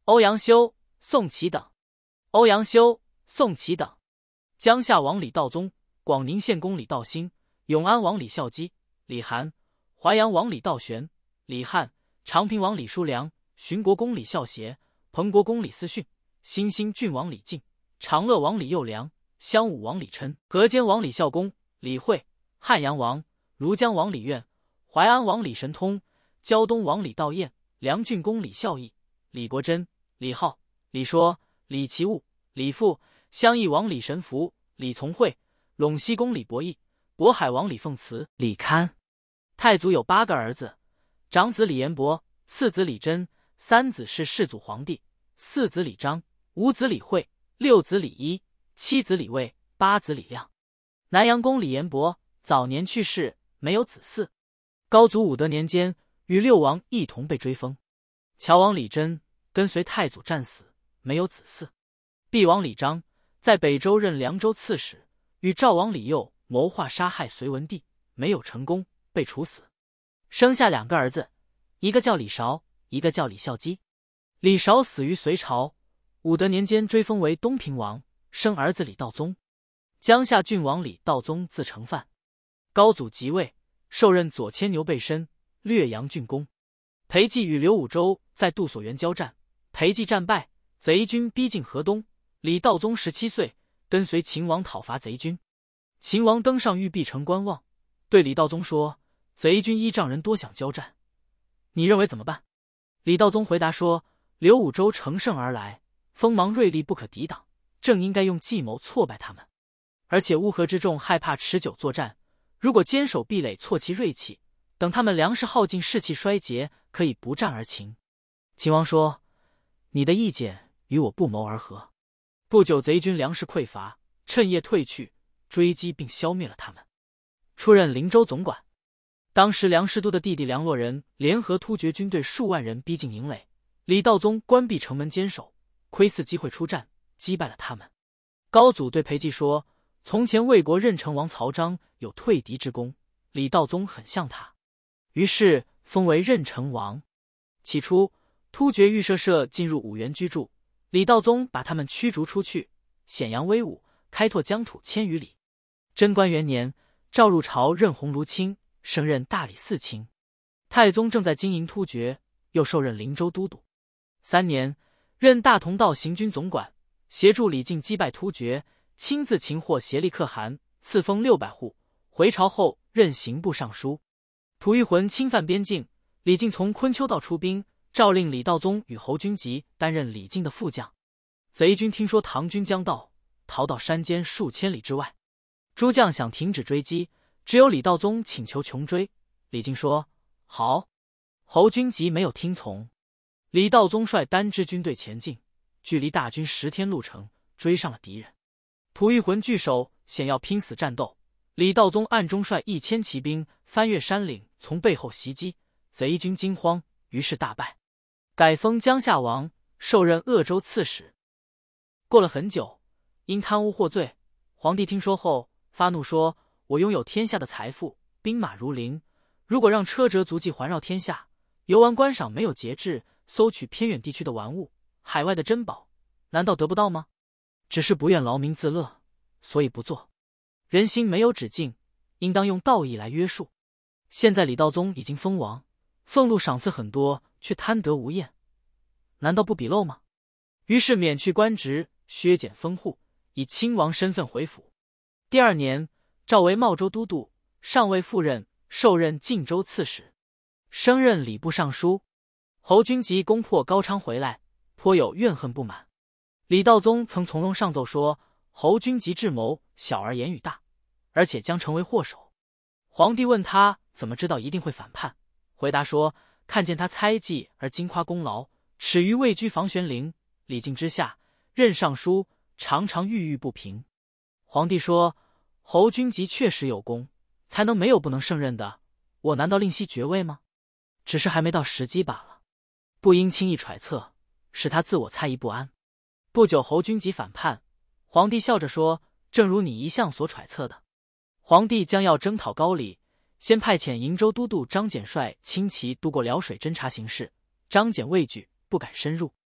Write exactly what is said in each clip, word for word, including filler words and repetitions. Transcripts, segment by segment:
欧阳修、宋祁等。欧阳修、宋祁等。江夏王李道宗，广宁县公李道兴，永安王李孝基、李涵，淮阳王李道玄、李翰，长平王李叔良，寻国公李孝协，彭国公李思训，新兴郡王李靖，长乐王李佑良，襄武王李琛，河间王李孝公、李惠，汉阳王、庐江王李苑，淮安王李神通，胶东王李道彦，梁郡公李孝义、李国珍、李浩、李说、李奇物、李富，襄邑王李神福、李从惠，陇西公李伯义，渤海王李凤慈、李堪。太祖有八个儿子，长子李延伯，次子李真，三子是世祖皇帝，四子李章，五子李惠，六子李一，七子李卫，八子李亮。南阳公李延伯早年去世，没有子嗣。高祖武德年间，与六王一同被追封。乔王李真跟随太祖战死，没有子嗣。毕王李章在北周任凉州刺史，与赵王李佑谋划杀害隋文帝，没有成功，被处死。生下两个儿子，一个叫李韶，一个叫李孝基。李韶死于隋朝，武德年间追封为东平王，生儿子李道宗。江夏郡王李道宗字承范。高祖即位，受任左牵牛背身、略阳郡公。裴寂与刘武周在杜所原交战，裴寂战败，贼军逼近河东。李道宗十七岁，跟随秦王讨伐贼军。秦王登上玉璧城观望，对李道宗说：“贼军依仗人多，想交战，你认为怎么办？”李道宗回答说：“刘武周乘胜而来，锋芒锐利，不可抵挡，正应该用计谋挫败他们。而且乌合之众害怕持久作战，如果坚守壁垒，挫其锐气，等他们粮食耗尽，士气衰竭，可以不战而擒。”秦王说：“你的意见与我不谋而合。”不久，贼军粮食匮乏，趁夜退去，追击并消灭了他们。出任灵州总管。当时梁师都的弟弟梁洛人联合突厥军队数万人逼近营垒，李道宗关闭城门坚守，窥伺机会出战，击败了他们。高祖对裴寂说：“从前魏国任城王曹彰有退敌之功，李道宗很像他，于是封为任城王。”起初，突厥预设社进入五原居住，李道宗把他们驱逐出去，显扬威武，开拓疆土千余里。贞观元年，赵入朝任鸿胪卿，升任大理寺卿。太宗正在经营突厥，又受任灵州都督。三年，任大同道行军总管，协助李靖击败突厥，亲自擒获协力可汗，赐封六百户。回朝后任刑部尚书。吐谷浑侵犯边境，李靖从昆丘道出兵，诏令李道宗与侯君集担任李靖的副将。贼军听说唐军将到，逃到山间数千里之外。诸将想停止追击，只有李道宗请求穷追。李靖说：“好。”侯君集没有听从。李道宗率单支军队前进，距离大军十天路程，追上了敌人。吐谷浑据守，险要拼死战斗。李道宗暗中率一千骑兵翻越山岭，从背后袭击，贼军惊慌，于是大败。改封江夏王，受任鄂州刺史。过了很久，因贪污获罪，皇帝听说后发怒说：“我拥有天下的财富，兵马如林，如果让车辙足迹环绕天下，游玩观赏没有节制，搜取偏远地区的玩物、海外的珍宝，难道得不到吗？只是不愿劳民自乐，所以不做。人心没有止境，应当用道义来约束。现在李道宗已经封王，俸禄赏赐很多，却贪得无厌，难道不比陋吗？”于是免去官职，削减封户，以亲王身份回府。第二年，召为茂州都督，上尉赴任，受任晋州刺史，升任礼部尚书。侯君集攻破高昌回来，颇有怨恨不满。李道宗曾从容上奏说：“侯君集智谋小而言语大，而且将成为祸首。”皇帝问他怎么知道一定会反叛，回答说：“看见他猜忌而惊夸功劳，耻于位居房玄龄、李靖之下，任尚书，常常郁郁不平。”皇帝说：“侯君集确实有功，才能没有不能胜任的，我难道吝惜爵位吗？只是还没到时机罢了，不应轻易揣测，使他自我猜疑不安。”不久，侯君集反叛，皇帝笑着说：“正如你一向所揣测的。”皇帝将要征讨高丽，先派遣瀛州都督张俭率轻骑渡过辽水侦察形势，张俭畏惧，不敢深入。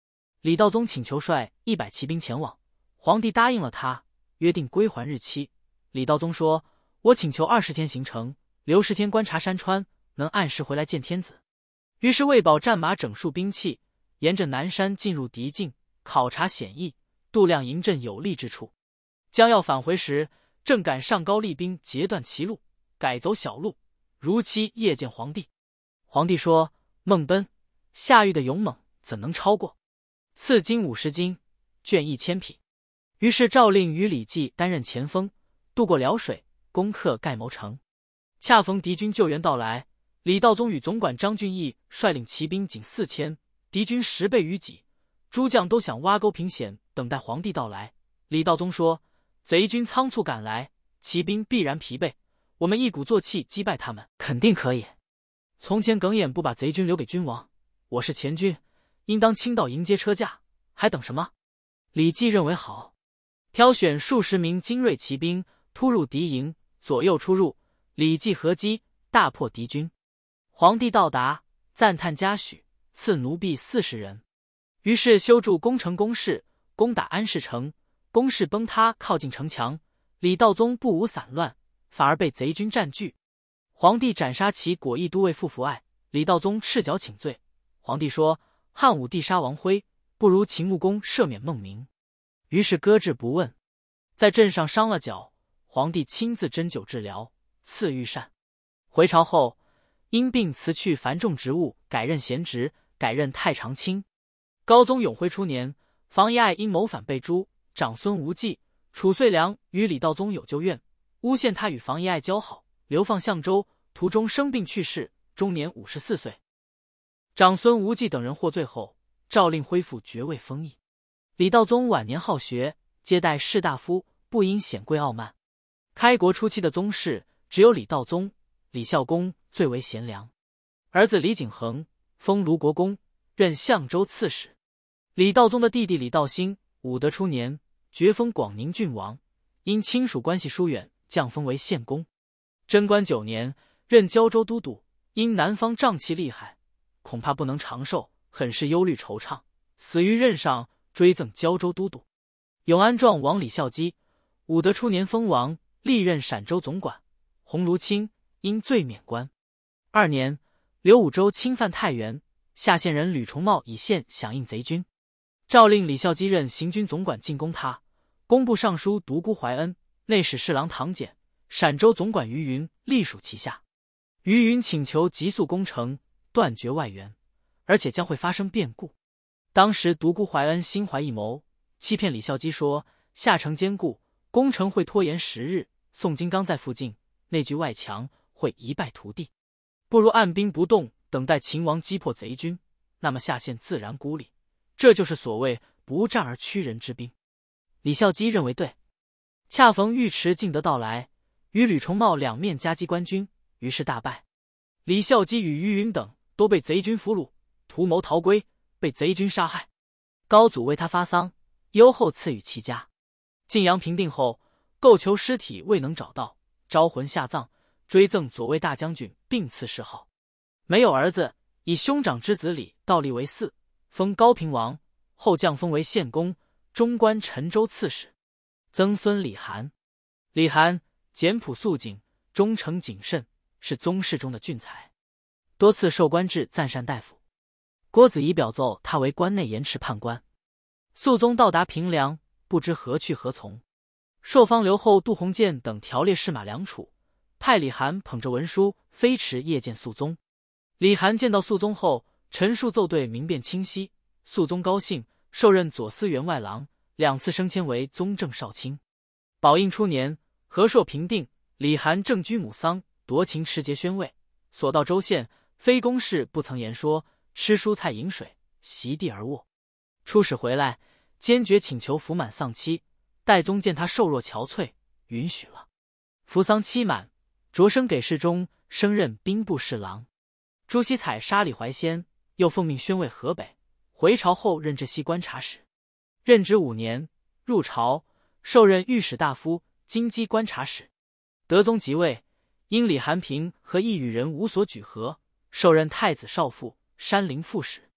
李道宗请求率一百骑兵前往，皇帝答应了他，约定归还日期。李道宗说：“我请求二十天行程，留十天观察山川，能按时回来见天子。”于是喂饱战马，整束兵器，沿着南山进入敌境，考察险易，度量营阵有利之处。将要返回时，正赶上高丽兵截断其路，改走小路，如期夜见皇帝。皇帝说：“孟奔、夏玉的勇猛怎能超过？赐金五十斤，卷一千匹。”于是诏令与李绩担任前锋，渡过辽水，攻克盖牟城。恰逢敌军救援到来，李道宗与总管张俊义率领骑兵仅四千，敌军十倍于己，诸将都想挖沟凭险，等待皇帝到来。李道宗说：“贼军仓促赶来，骑兵必然疲惫，我们一鼓作气击败他们，肯定可以。从前耿眼不把贼军留给君王，我是前军，应当倾倒迎接车驾，还等什么？”李绩认为好，挑选数十名精锐骑兵突入敌营，左右出入，李绩合击，大破敌军。皇帝到达，赞叹嘉许，赐奴婢四十人。于是修筑攻城工事，攻打安市城。工事崩塌，靠近城墙，李道宗不无散乱，反而被贼军占据。皇帝斩杀其果毅都尉傅福爱，李道宗赤脚请罪。皇帝说：“汉武帝杀王辉，不如秦穆公赦免孟明。”于是搁置不问。在阵上伤了脚，皇帝亲自针灸治疗，赐御膳。回朝后，因病辞去繁重职务，改任闲职，改任太常卿。高宗永徽初年，房遗爱因谋反被诛，长孙无忌、褚遂良与李道宗有旧怨，诬陷他与房遗爱交好，流放相州，途中生病去世，终年五十四岁。长孙无忌等人获罪后，诏令恢复爵位封邑。李道宗晚年好学，接待士大夫，不因显贵傲慢。开国初期的宗室，只有李道宗、李孝恭最为贤良。儿子李景衡封卢国公，任相州刺史。李道宗的弟弟李道兴，武德初年爵封广宁郡王，因亲属关系疏远，降封为县公。贞观九年任胶州都督，因南方瘴气厉害，恐怕不能长寿，很是忧虑惆怅，死于任上，追赠胶州都督。永安庄王李孝基，武德初年封王，历任陕州总管。鸿胪卿因罪免官。二年，刘武周侵犯太原，下县人吕重茂以县响应贼军，诏令李孝基任行军总管进攻他。工部尚书独孤怀恩、内史侍郎唐俭、陕州总管于云隶属其下。于云请求急速攻城，断绝外援，而且将会发生变故。当时独孤怀恩心怀异谋，欺骗李孝基说下城坚固，攻城会拖延十日，宋金刚在附近，内居外强，会一败涂地，不如按兵不动，等待秦王击破贼军，那么下县自然孤立，这就是所谓不战而屈人之兵。李孝基认为对。恰逢尉迟敬德到来，与吕重茂两面夹击官军，于是大败。李孝基与于云等都被贼军俘虏，图谋逃归，被贼军杀害。高祖为他发丧，优厚赐予其家。晋阳平定后，构求尸体未能找到，招魂下葬，追赠左卫大将军，并赐谥号。没有儿子，以兄长之子李道立为嗣，封高平王，后降封为县公，中官陈州刺史。曾孙李涵，李涵简朴素谨，忠诚谨慎，是宗室中的俊才，多次受官至赞善大夫。郭子仪表奏他为关内盐池判官。肃宗到达平凉，不知何去何从。朔方留后杜鸿渐等条列士马梁楚，派李涵捧着文书飞驰夜见肃宗。李涵见到肃宗后，陈述奏对，明辨清晰。肃宗高兴，授任左司员外郎，两次升迁为宗正少卿。宝应初年，和硕平定，李涵正居母丧，夺秦持节宣慰，所到州县，非公事不曾言说，吃蔬菜饮水，席地而卧。出使回来，坚决请求服满丧期。代宗见他瘦弱憔悴，允许了。服丧期满，擢升给事中，升任兵部侍郎。朱熙采杀李怀仙，又奉命宣慰河北。回朝后任浙西观察使，任职五年。入朝，受任御史大夫、京畿观察使。德宗即位，因李涵平和一与人无所举合，受任太子少傅、山陵副使。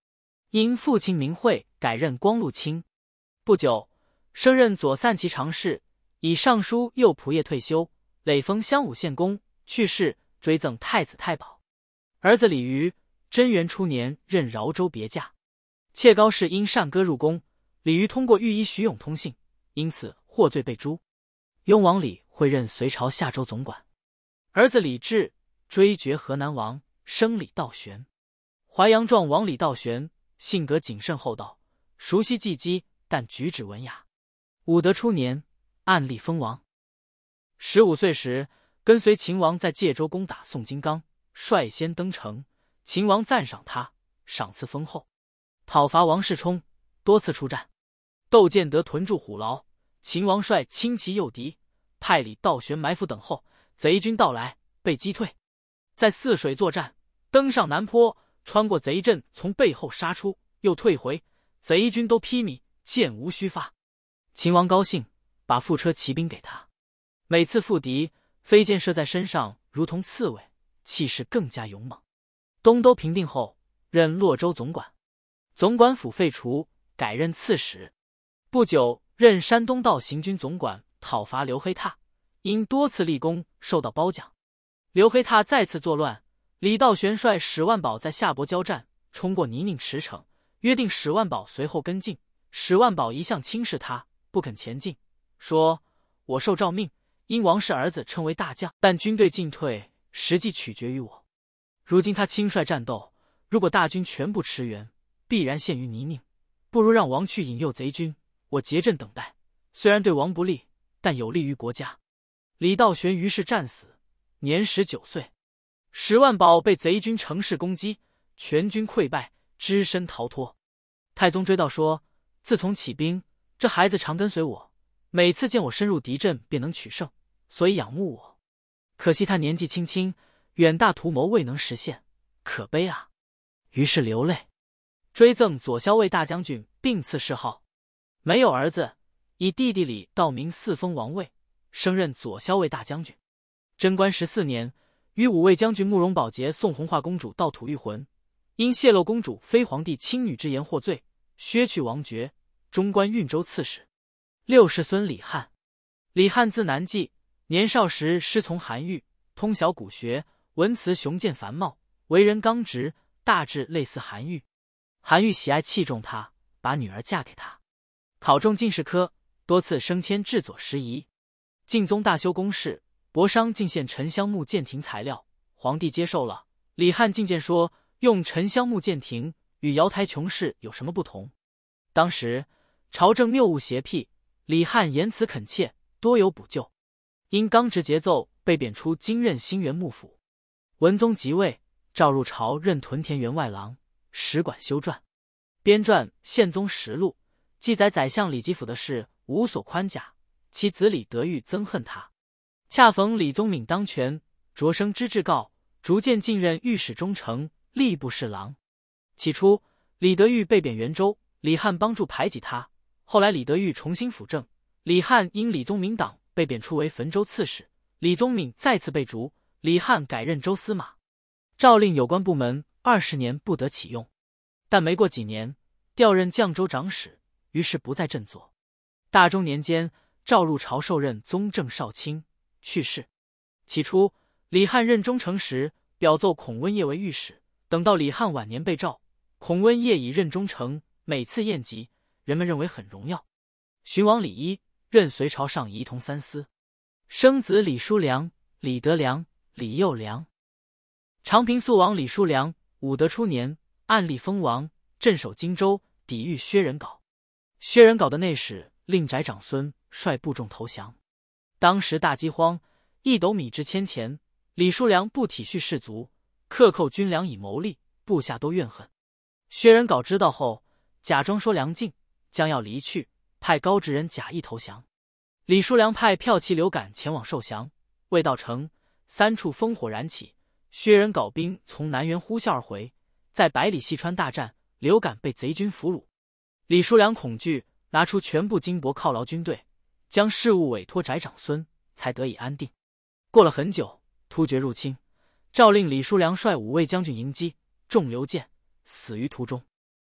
因父亲名讳，改任光禄卿。不久，升任左散骑常侍，以尚书右仆射退休，累封襄武献公。去世，追赠太子太保。儿子李渔，贞元初年任饶州别驾。妾高氏因善歌入宫，李渔通过御医徐永通信，因此获罪被诛。雍王李会任隋朝夏州总管。儿子李治追爵河南王，升李道玄。淮阳壮王李道玄性格谨慎厚道，熟悉技击，但举止文雅。武德初年，按立封王。十五岁时，跟随秦王在界州攻打宋金刚，率先登城。秦王赞赏他，赏赐丰厚，讨伐王世充，多次出战。窦建德屯驻虎牢，秦王率轻骑诱敌，派李道玄埋伏等候，贼军到来，被击退。在泗水作战，登上南坡，穿过贼阵，从背后杀出，又退回，贼军都披靡，箭无虚发。秦王高兴，把副车骑兵给他，每次赴敌，飞箭射在身上，如同刺猬，气势更加勇猛。东都平定后，任洛州总管，总管府废除，改任刺史。不久，任山东道行军总管，讨伐刘黑闼，因多次立功，受到褒奖。刘黑闼再次作乱，李道玄率史万宝在夏伯交战，冲过泥泞驰骋，约定史万宝随后跟进。史万宝一向轻视他，不肯前进，说：“我受诏命，因王氏儿子称为大将，但军队进退实际取决于我。如今他亲率战斗，如果大军全部驰援，必然陷于泥泞，不如让王去引诱贼军，我结阵等待，虽然对王不利，但有利于国家。”李道玄于是战死，年十九岁。史万宝被贼军乘势攻击，全军溃败，只身逃脱。太宗追悼说：“自从起兵，这孩子常跟随我，每次见我深入敌阵便能取胜，所以仰慕我。可惜他年纪轻轻，远大图谋未能实现，可悲啊！”于是流泪。追赠左骁卫大将军，并赐谥号。没有儿子，以弟弟李道明嗣封王位，升任左骁卫大将军。贞观十四年，与五位将军慕容宝杰送红化公主到土御魂，因泄露公主非皇帝亲女之言获罪，削去王爵，终官运州刺史。六世孙李翰。李翰字南骥，年少时师从韩愈，通晓古学，文辞雄健繁茂，为人刚直，大致类似韩愈。韩愈喜爱器重他，把女儿嫁给他。考中进士科，多次升迁治左拾遗。敬宗大修宫室，博商进献沉香木鉴亭材料，皇帝接受了。李翰进谏说，用沉香木鉴亭与瑶台琼室有什么不同？当时朝政谬误邪僻，李翰言辞恳切，多有补救。因刚直节奏，被贬出京任兴元幕府。文宗即位，召入朝任屯田员外郎，使管修撰，编撰《宪宗实录》，记载宰相李吉甫的事，无所宽假。其子李德裕憎恨他，恰逢李宗闵当权，擢升知制诰，逐渐进任御史中丞、吏部侍郎。起初，李德裕被贬元州，李翰帮助排挤他。后来李德裕重新辅政，李翰因李宗闵党被贬出为汾州刺史，李宗闵再次被逐，李翰改任州司马，诏令有关部门二十年不得启用。但没过几年，调任绛州长史，于是不再振作。大中年间，召入朝受任宗正少卿，去世。起初，李翰任中丞时，表奏孔温业为御史。等到李翰晚年被召，孔温业已任中丞，每次宴集，人们认为很荣耀。寻王李一任隋朝上仪同三司，生子李叔良、李德良、李佑良。长平肃王李叔良，武德初年，按立封王，镇守荆州，抵御薛仁杲。薛仁杲的内史令翟长孙率部众投降。当时大饥荒，一斗米值千钱，李叔良不体恤士卒，克扣军粮以谋利，部下都怨恨。薛仁杲知道后，假装说粮尽，将要离去，派高直人假意投降。李叔良派骠骑刘感前往受降，未到城，三处烽火燃起，薛仁杲兵从南园呼啸而回，在百里细川大战，刘感被贼军俘虏。李叔良恐惧，拿出全部金帛犒劳军队，将事务委托翟长孙，才得以安定。过了很久，突厥入侵，诏令李叔良率五位将军迎击，中流箭，死于途中。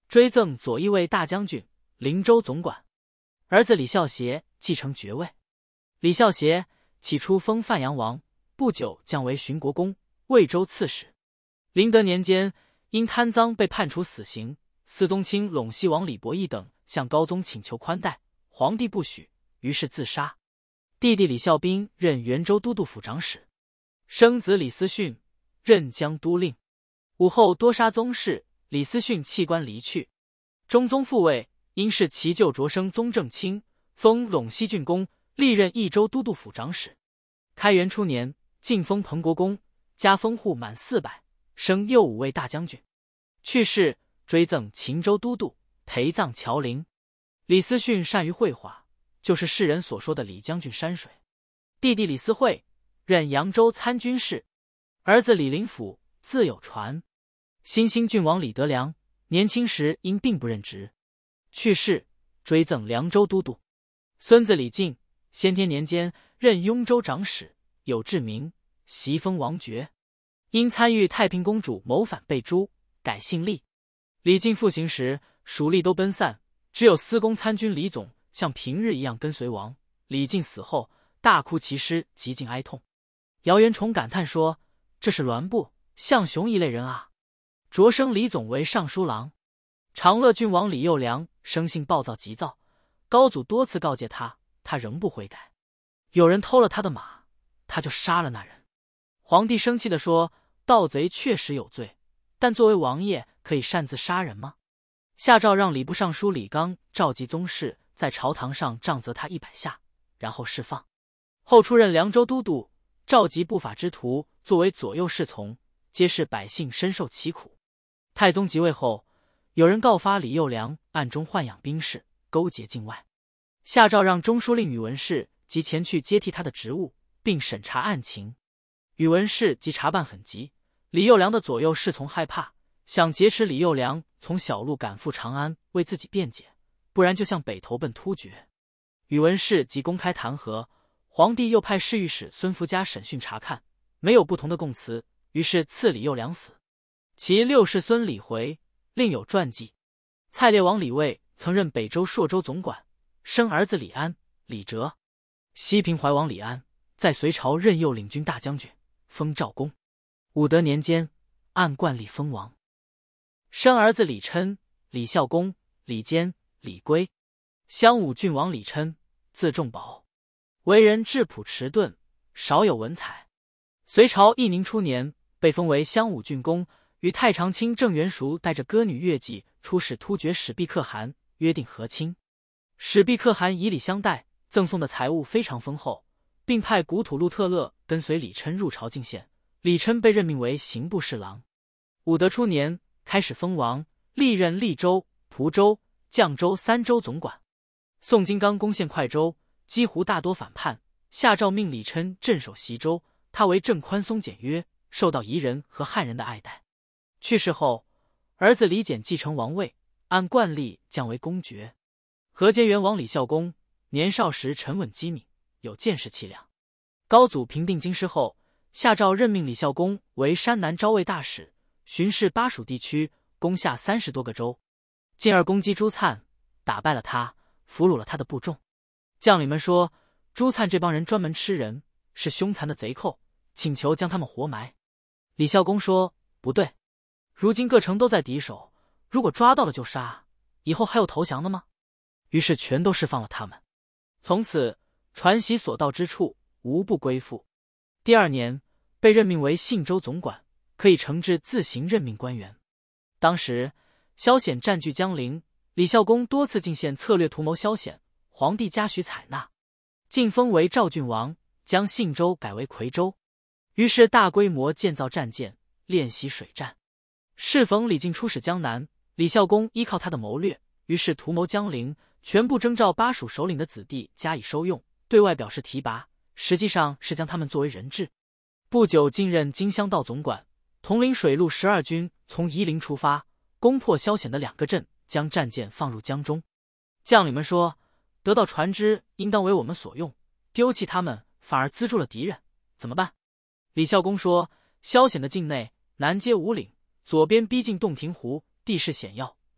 追赠左翼卫大将军、灵州总管。儿子李孝协继承爵位。李孝协起初封范阳王，不久降为寻国公、魏州刺史。麟德年间，因贪赃被判处死刑。司宗卿陇西王李伯义等向高宗请求宽待，皇帝不许，于是自杀。弟弟李孝斌任元州都督府长史，生子李思训任江都令。武后多杀宗室，李思训弃官离去。中宗复位，因是其舅擢升宗正卿，封陇西郡公，历任益州都督府长史。开元初年，晋封彭国公，加封户满四百，升右武卫大将军。去世，追赠秦州都督，陪葬乔陵。李思训善于绘画，就是世人所说的李将军山水。弟弟李思惠任扬州参军事。儿子李林甫自有传。新兴郡王李德良年轻时因病不任职，去世，追赠凉州都督。孙子李靖先天年间任雍州长史，有志名，袭封王爵。因参与太平公主谋反被诛，改姓厉。李靖复行时，属吏都奔散，只有司功参军李总像平日一样跟随王。李靖死后，大哭其尸，极尽哀痛。姚元崇感叹说：“这是栾布、项熊一类人啊！”擢升李总为尚书郎。长乐郡王李幼良生性暴躁急躁，高祖多次告诫他，他仍不悔改。有人偷了他的马，他就杀了那人。皇帝生气地说：“盗贼确实有罪，但作为王爷可以擅自杀人吗？”下诏让礼部尚书李纲召集宗室，在朝堂上杖责他一百下，然后释放。后出任凉州都督，召集不法之徒作为左右侍从，皆是百姓深受其苦。太宗即位后，有人告发李幼良暗中豢养兵士，勾结境外。下诏让中书令宇文氏即前去接替他的职务，并审查案情。宇文氏即查办很急，李幼良的左右侍从害怕，想劫持李幼良从小路赶赴长安为自己辩解，不然就向北投奔突厥。宇文氏即公开弹劾，皇帝又派侍御史孙福嘉审讯查看，没有不同的供词，于是赐李幼良死。其六世孙李回另有传记。蔡烈王李卫曾任北周朔州总管，生儿子李安、李哲。西平怀王李安在隋朝任右领军大将军，封赵公。武德年间，按惯例封王。生儿子李琛、李孝公、李坚、李圭。襄武郡王李琛，字仲宝，为人质朴迟钝，少有文采。隋朝义宁初年，被封为襄武郡公，与太常卿郑元赎带着歌女乐伎出使突厥史毕可汗，约定和亲。史毕可汗以礼相待，赠送的财物非常丰厚，并派古土路特勒跟随李琛入朝进献。李琛被任命为刑部侍郎。武德初年开始封王，历任利州、蒲州、绛州三州总管。宋金刚攻陷快州，几乎大多反叛，下诏命李琛镇守西州，他为政宽松简约，受到夷人和汉人的爱戴。去世后，儿子李简继承王位，按惯例降为公爵。河间元王李孝公年少时沉稳机敏，有剑士气量。高祖平定京师后，下诏任命李孝公为山南招卫大使，巡视巴蜀地区，攻下三十多个州。进而攻击朱粲，打败了他，俘虏了他的部众。将领们说，朱粲这帮人专门吃人，是凶残的贼寇，请求将他们活埋。李孝公说，不对，如今各城都在敌手，如果抓到了就杀，以后还有投降的吗？于是全都释放了他们。从此传习所到之处，无不归附。第二年被任命为信州总管，可以惩治自行任命官员。当时萧显占据江陵，李孝公多次进献策略图谋萧显，皇帝嘉许采纳，晋封为赵郡王，将信州改为夔州。于是大规模建造战舰，练习水战。适逢李靖出使江南，李孝公依靠他的谋略，于是图谋江陵，全部征召巴蜀首领的子弟加以收用，对外表示提拔，实际上是将他们作为人质。不久晋任荆襄道总管，统领水陆十二军，从夷陵出发，攻破萧显的两个镇，将战舰放入江中。将领们说，得到船只应当为我们所用，丢弃他们反而资助了敌人，怎么办？李孝公说，萧显的境内南接五岭，左边逼近洞庭湖，地势险要，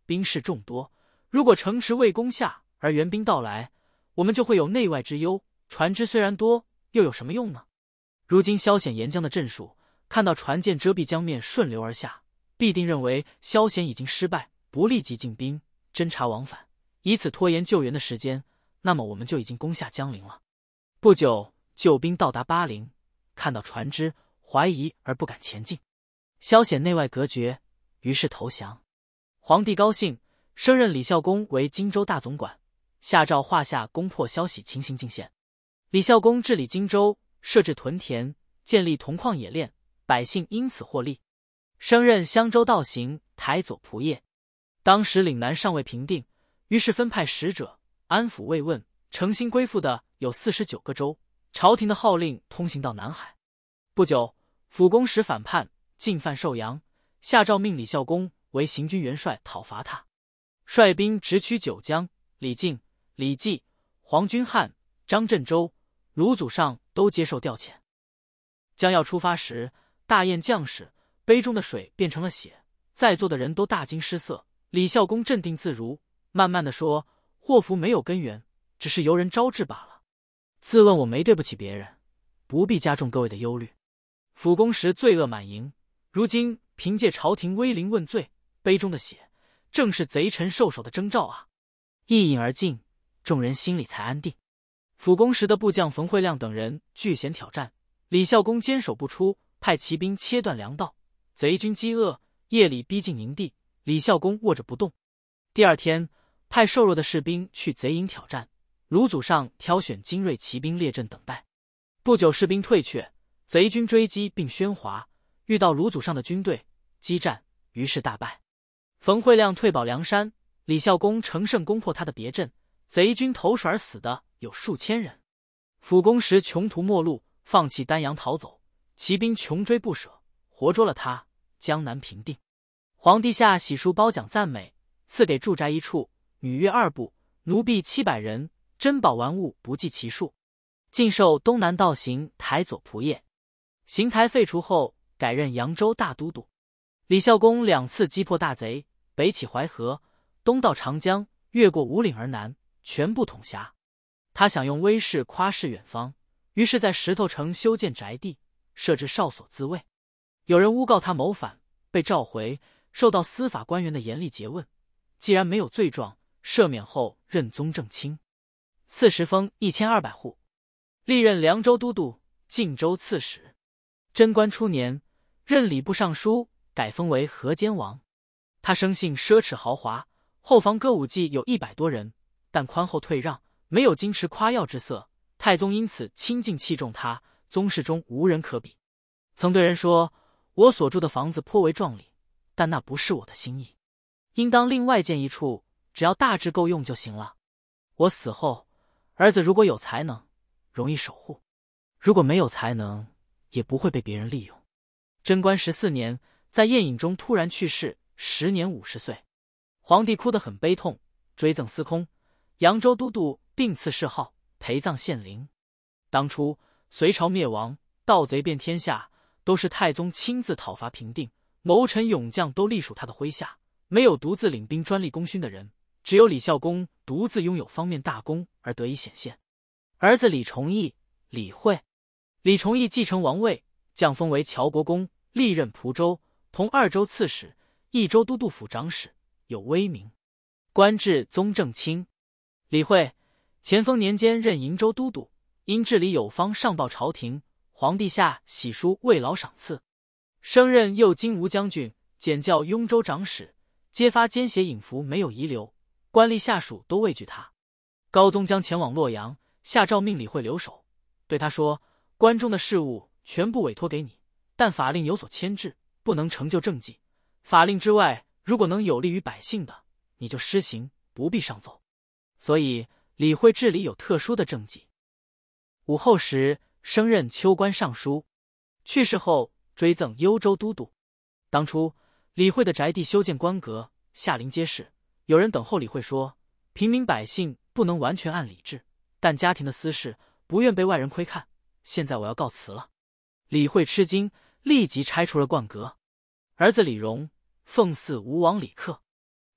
兵士众多，如果城池未攻下而援兵到来，我们就会有内外之忧。船只虽然多，又有什么用呢？如今萧显沿江的阵术，看到船舰遮蔽江面顺流而下，必定认为萧显已经失败，不立即进兵侦察往返，以此拖延救援的时间，那么我们就已经攻下江陵了。不久，救兵到达巴陵，看到船只，怀疑而不敢前进。萧显内外隔绝，于是投降。皇帝高兴，升任李孝恭为荆州大总管，下诏画下攻破萧喜情形进献。李孝恭治理荆州，设置屯田，建立铜矿冶炼，百姓因此获利。升任襄州道行台左仆射。当时岭南尚未平定，于是分派使者安抚慰问，诚心归附的有四十九个州。朝廷的号令通行到南海。不久，辅公使反叛，进犯寿阳，下诏命李孝恭为行军元帅讨伐他，率兵直取九江。李靖、李绩、黄君汉、张振洲、卢祖上都接受调遣。将要出发时，大宴将士，杯中的水变成了血，在座的人都大惊失色。李孝恭镇定自如，慢慢地说：“祸福没有根源，只是由人招致罢了。自问我没对不起别人，不必加重各位的忧虑。辅公时罪恶满盈，如今凭借朝廷威临问罪，杯中的血正是贼臣受首的征兆啊！”一饮而尽，众人心里才安定。辅公时的部将冯慧亮等人据险挑战，李孝恭坚守不出，派骑兵切断粮道，贼军饥饿，夜里逼近营地，李孝恭卧着不动。第二天，派瘦弱的士兵去贼营挑战，卢祖上挑选精锐骑兵列阵等待。不久，士兵退却，贼军追击并喧哗，遇到卢祖上的军队，激战，于是大败。冯慧亮退保梁山，李孝恭乘胜攻破他的别阵，贼军投水而死的有数千人。辅公时穷途末路，放弃丹阳逃走，骑兵穷追不舍，活捉了他，江南平定。皇帝下玺书褒奖赞美，赐给住宅一处，女乐二部，奴婢七百人，珍宝玩物不计其数。进授东南道行台左仆射。邢台废除后，改任扬州大都督。李孝恭两次击破大贼，北起淮河，东到长江，越过五岭而南，全部统辖。他想用威势夸示远方，于是在石头城修建宅地，设置哨所自卫。有人诬告他谋反，被召回，受到司法官员的严厉诘问。既然没有罪状，赦免后任宗正卿，赐食封一千二百户，历任凉州都督、晋州刺史。贞观初年，任礼部尚书，改封为河间王。他生性奢侈豪华，后房歌舞伎有一百多人，但宽厚退让，没有矜持夸耀之色。太宗因此亲近器重他，宗室中无人可比。曾对人说：“我所住的房子颇为壮丽，但那不是我的心意，应当另外建一处，只要大致够用就行了。我死后，儿子如果有才能，容易守护；如果没有才能，也不会被别人利用。”贞观十四年，在宴饮中突然去世，时年五十岁。皇帝哭得很悲痛，追赠司空、扬州都督，并赐谥号，陪葬献陵。当初隋朝灭亡，盗贼遍天下，都是太宗亲自讨伐平定，谋臣勇将都隶属他的麾下，没有独自领兵专立功勋的人，只有李孝恭独自拥有方面大功而得以显现。儿子李崇义、李惠。李崇义继承王位，降封为乔国公，历任蒲州、同二州刺史、益州都督府长史，有威名，官至宗正卿。李惠乾丰年间任营州都督，因治理有方上报朝廷，皇帝下玺书慰劳赏赐，升任右金吾将军，检校雍州长史，揭发奸邪隐伏没有遗留，官吏下属都畏惧他。高宗将前往洛阳，下诏命李惠留守，对他说：“关中的事务全部委托给你，但法令有所牵制，不能成就政绩。法令之外，如果能有利于百姓的，你就施行，不必上奏。”所以李惠治理有特殊的政绩。武后时升任秋官尚书，去世后追赠幽州都督。当初李惠的宅地修建官阁，下临街市，有人等候李惠说：“平民百姓不能完全按礼制，但家庭的私事不愿被外人窥看，现在我要告辞了。”李惠吃惊，立即拆除了冠阁。儿子李荣奉祀吴王李克。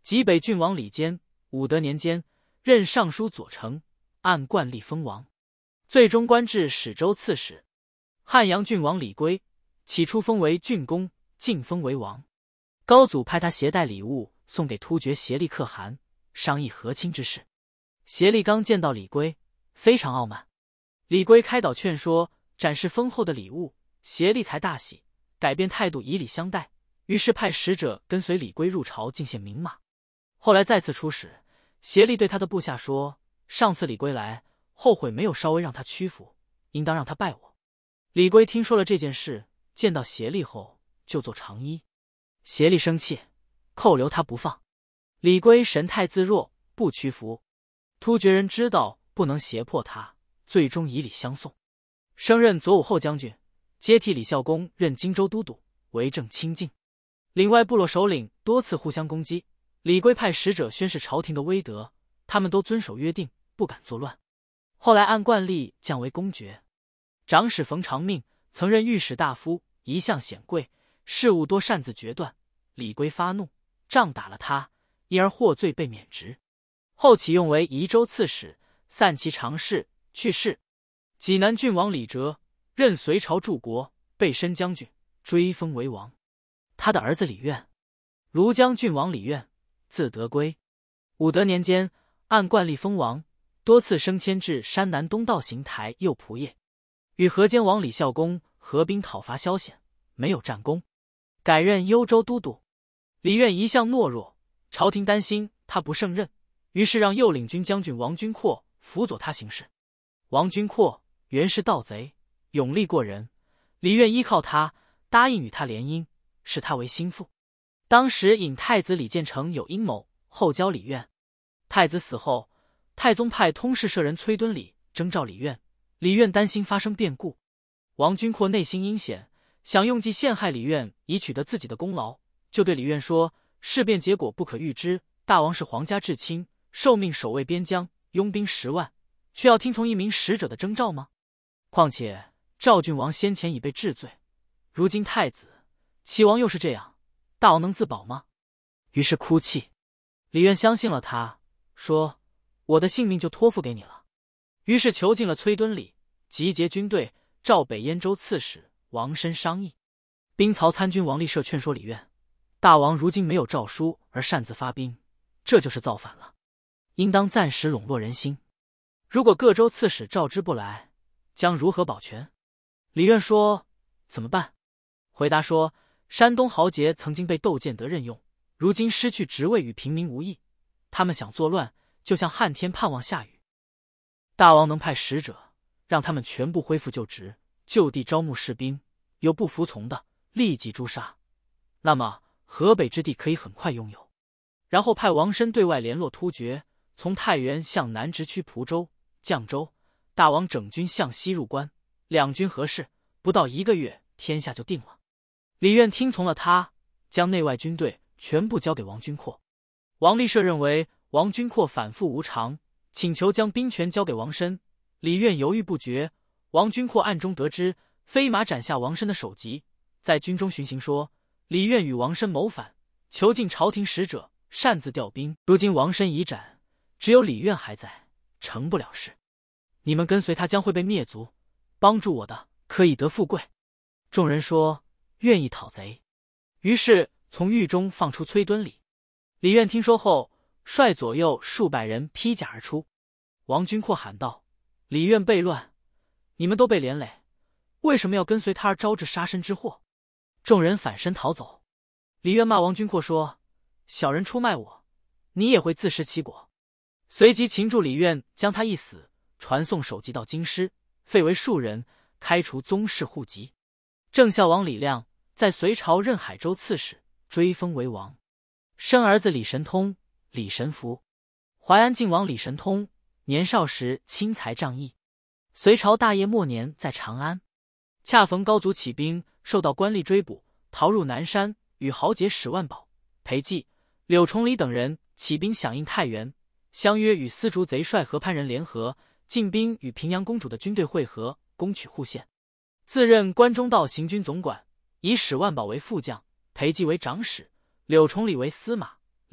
及北郡王李坚，武德年间任尚书左丞，按惯例封王，最终官至史州刺史。汉阳郡王李圭，起初封为郡公，晋封为王。高祖派他携带礼物送给突厥协力可汗，商议和亲之事。协力刚见到李圭，非常傲慢。李圭开导劝说，展示丰厚的礼物，协力才大喜，改变态度以礼相待，于是派使者跟随李圭入朝进献明马。后来再次出使，协力对他的部下说，上次李圭来，后悔没有稍微让他屈服，应当让他拜我。李圭听说了这件事，见到协力后就做长揖。协力生气，扣留他不放。李圭神态自若，不屈服。突厥人知道不能胁迫他，最终以礼相送，升任左武后将军，接替李孝恭任荆州都督，为政清静。岭外部落首领多次互相攻击，李圭派使者宣示朝廷的威德，他们都遵守约定，不敢作乱。后来按惯例降为公爵。长史冯长命曾任御史大夫，一向显贵，事务多擅自决断。李圭发怒，杖打了他，因而获罪被免职。后启用为宜州刺史，散骑常侍，去世。济南郡王李哲任隋朝柱国，备申将军，追封为王。他的儿子李渊，庐江郡王李渊，字德归。武德年间，按惯例封王，多次升迁至山南东道行台右仆射。与河间王李孝恭合兵讨伐萧显，没有战功，改任幽州都督。李渊一向懦弱，朝廷担心他不胜任，于是让右领军将军王君阔辅佐他行事。王君阔原是盗贼，勇力过人，李渊依靠他，答应与他联姻，视他为心腹。当时引太子李建成有阴谋，后交李渊。太子死后，太宗派通事舍人崔敦礼征召李渊，李渊担心发生变故。王君阔内心阴险，想用计陷害李渊以取得自己的功劳，就对李渊说，事变结果不可预知，大王是皇家至亲，受命守卫边疆，拥兵十万，却要听从一名使者的征召吗？况且赵郡王先前已被治罪，如今太子齐王又是这样，大王能自保吗？于是哭泣。李渊相信了他，说，我的性命就托付给你了。于是囚禁了崔敦礼，集结军队，召北燕州刺史王申商议。兵曹参军王立社劝说李渊，大王如今没有诏书而擅自发兵，这就是造反了，应当暂时笼络人心。如果各州刺史召之不来，将如何保全？李渊说，怎么办？回答说，山东豪杰曾经被窦建德任用，如今失去职位与平民无异，他们想作乱，就像旱天盼望下雨。大王能派使者让他们全部恢复就职，就地招募士兵，有不服从的立即诛杀，那么河北之地可以很快拥有。然后派王申对外联络突厥，从太原向南直趋蒲州、绛州，大王整军向西入关，两军合势，不到一个月，天下就定了。李渊听从了他，将内外军队全部交给王君阔。王立社认为王君阔反复无常，请求将兵权交给王申。李渊犹豫不决，王君阔暗中得知，飞马斩下王申的首级，在军中巡行说，李渊与王申谋反，囚禁朝廷使者，擅自调兵。如今王申已斩，只有李渊还在，成不了事。你们跟随他将会被灭族，帮助我的可以得富贵。众人说，愿意讨贼。于是从狱中放出崔敦礼。李渊听说后，率左右数百人披甲而出。王君阔喊道，李渊悖乱，你们都被连累，为什么要跟随他而招致杀身之祸？众人反身逃走。李渊骂王君阔说，小人出卖我，你也会自食其果。随即擒住李渊，将他一死，传送首级到京师，废为庶人，开除宗室户籍。郑孝王李亮在隋朝任海州刺史，追封为王，生儿子李神通、李神福。淮安靖王李神通年少时轻才仗义，隋朝大业末年在长安，恰逢高祖起兵，受到官吏追捕，逃入南山，与豪杰史万宝、裴寂、柳崇礼等人起兵响应太原，相约与丝竹贼帅何潘人联合，进兵与平阳公主的军队会合，攻取户县。自任关中道行军总管，以史万宝为副将，裴寂为长史，柳崇礼为司马，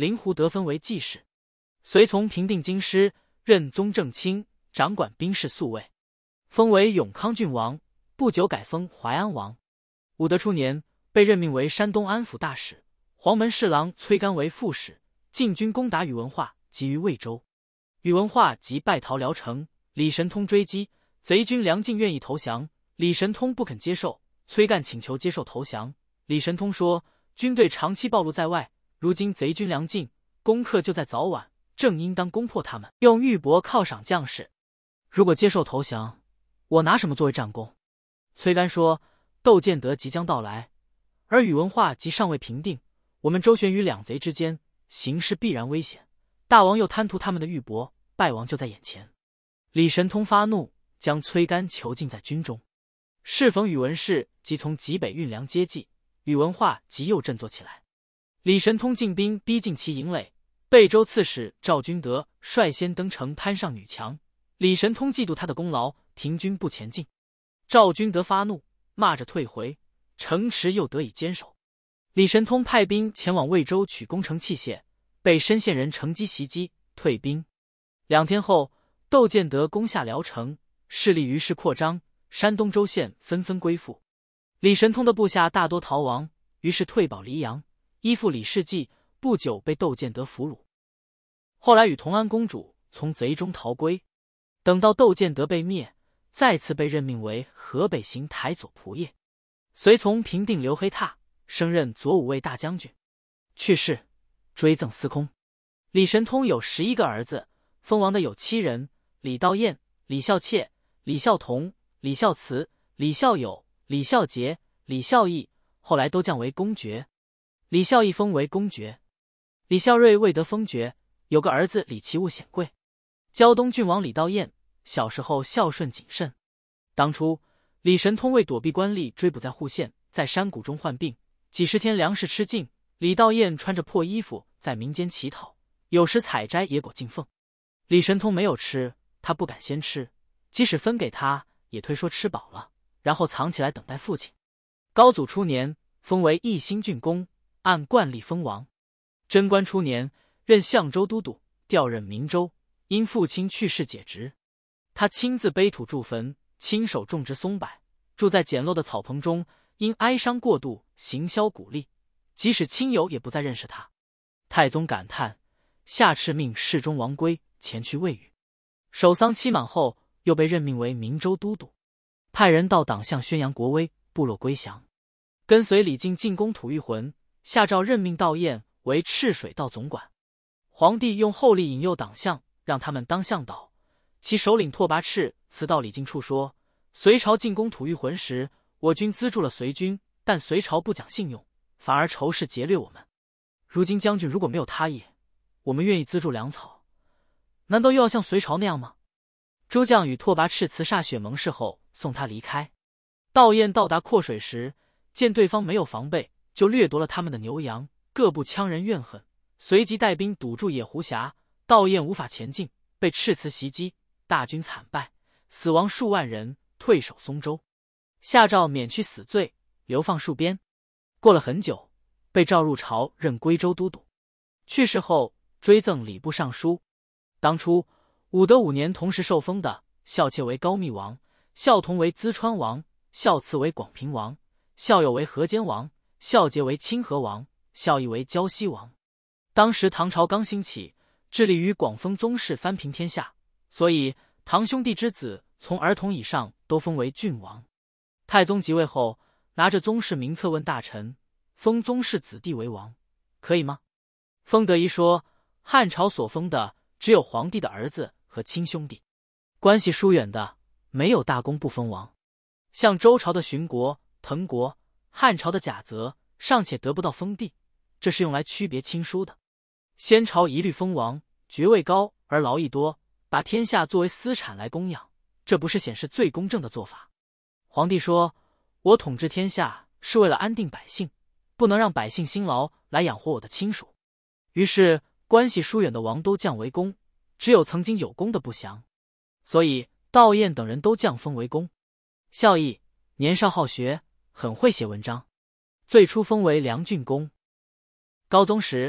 灵狐得分为记事，随从平定京师，任宗正卿，掌管兵士宿卫，封为永康郡王。不久改封淮安王。武德初年，被任命为山东安抚大使，黄门侍郎崔干为副使，进军攻打宇文化，急于魏州。宇文化即败逃聊城，李神通追击，贼军梁进愿意投降，李神通不肯接受，崔干请求接受投降。李神通说，军队长期暴露在外，如今贼军梁进，攻克就在早晚，正应当攻破他们，用玉帛犒赏将士。如果接受投降，我拿什么作为战功？崔干说，窦建德即将到来，而宇文化即尚未平定，我们周旋于两贼之间，形势必然危险。大王又贪图他们的玉帛，败亡就在眼前。李神通发怒，将崔干囚禁在军中。适逢宇文氏即从济北运粮接济，宇文化即又振作起来。李神通进兵逼近其营垒，贝州刺史赵君德率先登城攀上女墙，李神通嫉妒他的功劳，停军不前进。赵君德发怒，骂着退回，城池又得以坚守。李神通派兵前往魏州取攻城器械，被深县人乘机袭击，退兵。两天后，窦建德攻下聊城，势力于是扩张，山东州县纷纷归附。李神通的部下大多逃亡，于是退保黎阳，依附李世继，不久被窦建德俘虏。后来与同安公主从贼中逃归，等到窦建德被灭，再次被任命为河北行台左仆射，随从平定刘黑闼，升任左武卫大将军。去世，追赠司空。李神通有十一个儿子，封王的有七人：李道彦、李孝切、李孝同、李孝慈、李孝友、李孝杰、李孝义，后来都降为公爵。李孝义封为公爵。李孝瑞未得封爵，有个儿子李奇物显贵。胶东郡王李道彦小时候孝顺谨慎。当初李神通为躲避官吏追捕在户县，在山谷中患病，几十天粮食吃尽，李道彦穿着破衣服在民间乞讨，有时采摘野果进奉。李神通没有吃，他不敢先吃，即使分给他，也推说吃饱了，然后藏起来等待父亲。高祖初年，封为义兴郡公，按惯例封王。贞观初年，任相州都督，调任明州，因父亲去世解职。他亲自背土筑坟，亲手种植松柏，住在简陋的草棚中，因哀伤过度，行销鼓励，即使亲友也不再认识他。太宗感叹，下敕命侍中王圭前去慰语。守丧期满后，又被任命为明州都督，派人到党项宣扬国威，部落归降。跟随李靖进攻吐谷浑，下诏任命道彦为赤水道总管。皇帝用厚礼引诱党项，让他们当向导。其首领拓跋赤辞到李靖处说，隋朝进攻吐谷浑时，我军资助了隋军，但隋朝不讲信用，反而仇视劫掠我们。如今将军如果没有他意，我们愿意资助粮草，难道又要像隋朝那样吗？诸将与拓跋赤辞歃血盟誓后，送他离开。道彦到达阔水时，见对方没有防备，就掠夺了他们的牛羊，各部羌人怨恨，随即带兵堵住野狐峡，道彦无法前进，被赤辞袭击，大军惨败，死亡数万人，退守松州。下诏免去死罪，流放戍边。过了很久，被召入朝任归州都督。去世后追赠礼部尚书。当初武德五年同时受封的，孝切为高密王，孝同为淄川王，孝慈为广平王，孝友为河间王，孝节为清河王，孝义为胶西王。当时唐朝刚兴起，致力于广封宗室，藩平天下，所以堂兄弟之子从儿童以上都封为郡王。太宗即位后，拿着宗室名册问大臣，封宗室子弟为王，可以吗？封德一说，汉朝所封的只有皇帝的儿子和亲兄弟，关系疏远的没有大公不封王。像周朝的荀国、滕国，汉朝的贾泽尚且得不到封地，这是用来区别亲疏的。先朝一律封王，爵位高而劳役多，把天下作为私产来供养，这不是显示最公正的做法。皇帝说，我统治天下是为了安定百姓，不能让百姓辛劳来养活我的亲属。于是关系疏远的王都降为公，只有曾经有功的不降，所以道彦等人都降封为公。孝义年少好学，很会写文章，最初封为梁郡公。高宗时，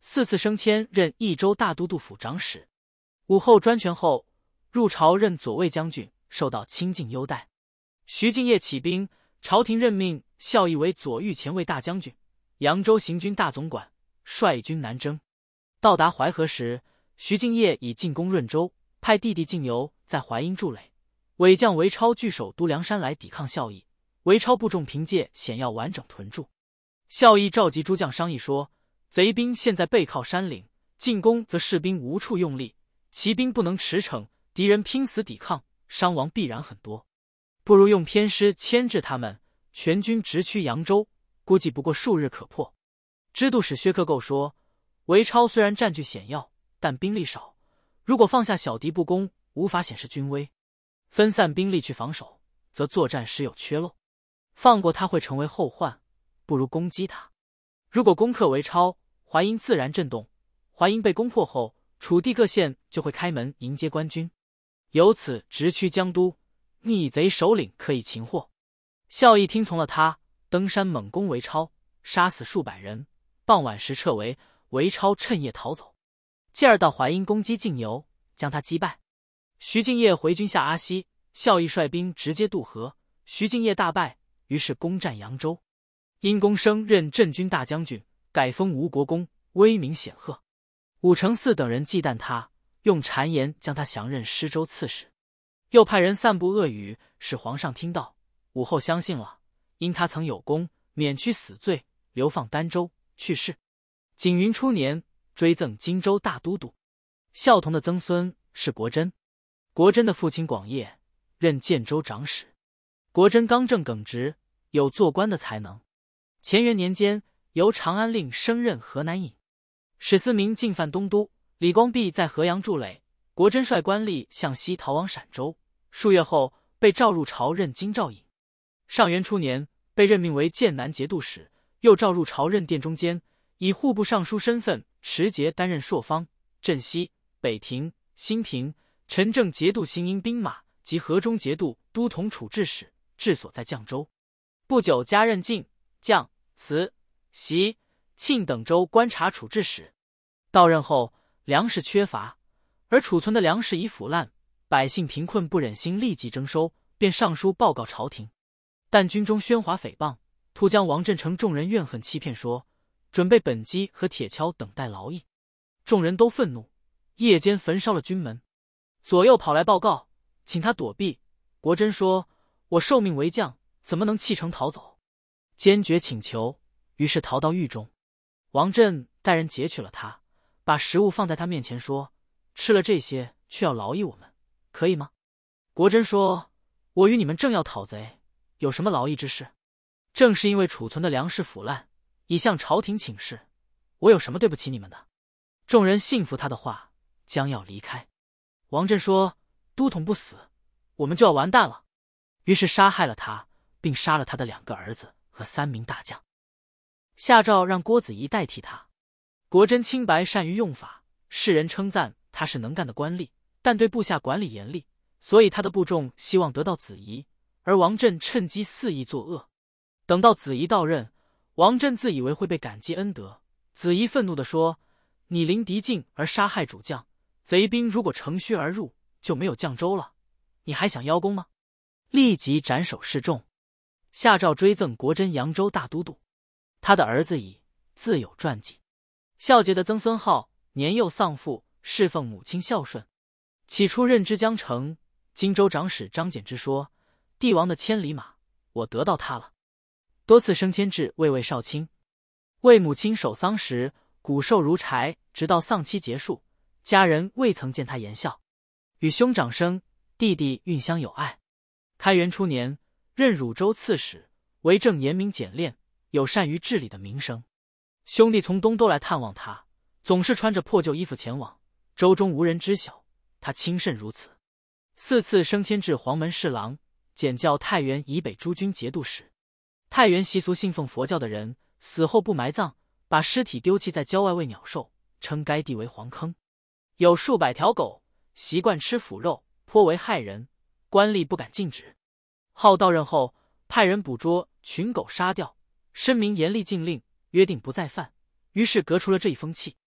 四次升迁任益州大都督府长史。武后专权后，入朝任左卫将军，受到亲近优待。徐敬业起兵，朝廷任命孝义为左御前卫大将军、扬州行军大总管，率军南征。到达淮河时，徐敬业已进攻润州，派弟弟敬由在淮阴筑垒。伪将韦超据守都梁山来抵抗孝义，韦超部众凭借险要完整屯驻。孝义召集诸将商议说，贼兵现在背靠山岭，进攻则士兵无处用力，骑兵不能驰骋，敌人拼死抵抗，伤亡必然很多，不如用偏师牵制他们，全军直趋扬州，估计不过数日可破。知度使薛克构说，韦超虽然占据险要，但兵力少，如果放下小敌不攻，无法显示军威。分散兵力去防守，则作战时有缺漏，放过他会成为后患，不如攻击他。如果攻克韦超，淮阴自然震动，淮阴被攻破后，楚地各县就会开门迎接官军，由此直趋江都，逆贼首领可以擒获。孝义听从了他，登山猛攻韦超，杀死数百人，傍晚时撤围，韦超趁夜逃走。继而到淮阴攻击敬由，将他击败。徐敬业回军下阿西，孝义率兵直接渡河，徐敬业大败，于是攻占扬州。因公升任镇军大将军，改封吴国公，威名显赫。武承嗣等人忌惮他，用谗言将他降任施州刺史，又派人散布恶语，使皇上听到。武后相信了，因他曾有功，免去死罪，流放儋州，去世。景云初年，追赠荆州大都督。孝同的曾孙是国珍，国珍的父亲广业任建州长史。国珍刚正耿直，有做官的才能。乾元年间，由长安令升任河南尹。史思明进犯东都，李光弼在河阳筑垒，国珍率官吏向西逃往陕州，数月后被召入朝任京兆尹。上元初年，被任命为剑南节度使，又召入朝任殿中监，以户部尚书身份持节担任朔方、镇西、北庭、兴平、陈正节度行营兵马及河中节度都统处置使，治所在绛州。不久加任晋、绛、慈、袭、庆等州观察处置使。到任后，粮食缺乏，而储存的粮食已腐烂，百姓贫困不忍心立即征收，便上书报告朝廷。但军中喧哗诽谤，突将王振成众人怨恨欺骗说，准备本机和铁锹等待劳役。众人都愤怒，夜间焚烧了军门。左右跑来报告，请他躲避。国珍说，我受命为将，怎么能弃城逃走？坚决请求，于是逃到狱中。王振带人劫取了他，把食物放在他面前说，吃了这些却要劳役我们，可以吗？国珍说，我与你们正要讨贼，有什么劳役之事？正是因为储存的粮食腐烂，已向朝廷请示，我有什么对不起你们的？众人信服他的话，将要离开。王振说，都统不死，我们就要完蛋了。于是杀害了他，并杀了他的两个儿子和三名大将。下诏让郭子仪代替他。国珍清白善于用法，世人称赞他是能干的官吏，但对部下管理严厉，所以他的部众希望得到子仪，而王振趁机肆意作恶。等到子仪到任，王振自以为会被感激恩德，子仪愤怒地说，你临敌境而杀害主将，贼兵如果乘虚而入，就没有绛州了，你还想邀功吗？立即斩首示众。下诏追赠国珍扬州大都督。他的儿子乙自有传记。孝节的曾孙浩年幼丧父，侍奉母亲孝顺。起初任之江城，荆州长史张柬之说，帝王的千里马，我得到他了。多次升迁至卫尉少卿。为母亲守丧时，骨瘦如柴，直到丧期结束，家人未曾见他言笑。与兄长生，弟弟运相友爱。开元初年，任汝州刺史，为政严明简练，有善于治理的名声。兄弟从东都来探望他，总是穿着破旧衣服前往，州中无人知晓，他亲甚如此。四次升迁至黄门侍郎，检校太原以北诸军节度使。太原习俗信奉佛教的人死后不埋葬，把尸体丢弃在郊外喂鸟兽，称该地为黄坑。有数百条狗习惯吃腐肉，颇为害人，官吏不敢禁止。浩到任后，派人捕捉群狗杀掉，申明严厉禁令，约定不再犯，于是革除了这一风气。